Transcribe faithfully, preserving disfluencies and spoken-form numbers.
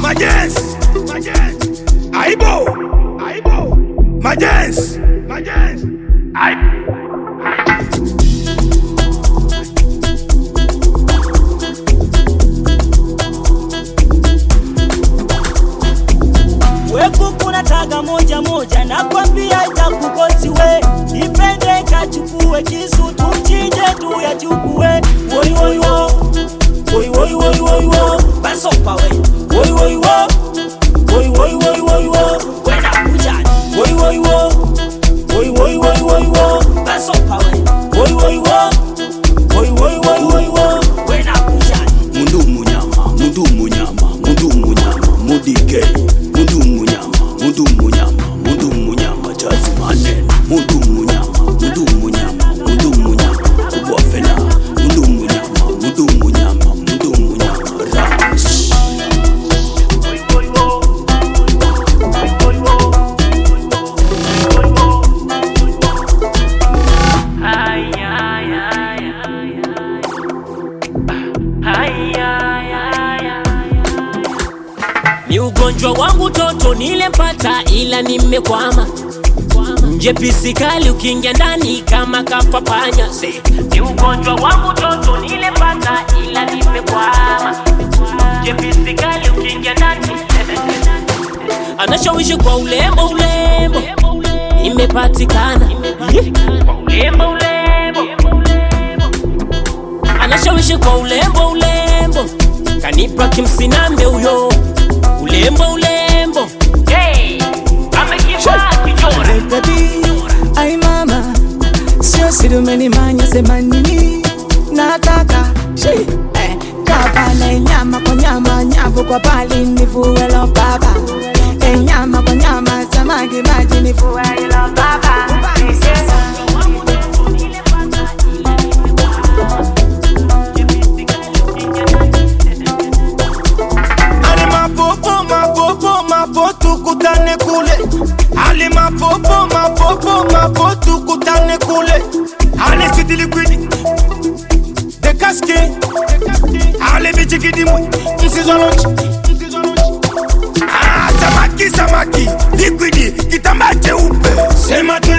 Majens, Majens, Aibo, Aibo, Majens, Majens, Aibo. Weku kuna taga moja moja na kwambia itakukosi we. Ipende kachukue kisu tumchinje tu ya chukue. Woi woi wo, woi woi woi woi wo, basopa we. Woi woi wo, woi woi woi woi wo, wena kujani. Woi woi wo, woi woi woi woi wo, basopa we. Woi woi wo, woi woi woi woi wo, wena kujani. Mundu munyama, mundu munyama, mundu munyama, mudike. Mundu munyama, mundu munyama, mundu munyama, chazi maneno. Mundu munyama, mundu munyama, mundu munyama, kubwafela. Mundu munyama, mundu munyama, mundu munyama, rash. Ni ugonjwa wangu toto nilempata ila nimekwama. Nje pisikali ukiingia ndani kama kapapanya. Ni ugonjwa wangu toto nilempata ila nimekwama. Nje pisikali ukiingia ndani. Anashawishi kwa ulembo ulembo, imepatikana. Kwa ulembo ulembo, anashawishi kwa ulembo ulembo, kanipa kimsinambe uyo. Ulembo ulembo, hey, amekiva kijora. Baby, ay mama, sio siri umenimanya sema nini? Nataka, shi, eh, kabale nyama kwa nyama, nyavu kwa pali nivuwe lo baba. Eh, nyama kwa nyama, samaki maji nivuwe lo baba. Tukutane kule, ali mapopo mapopo mapopo tukutane kule, ali sweet liquid, de casque, ali bichikidi mwe, msizolochi, ah samaki samaki, liquid kitamba cheupe, sema tu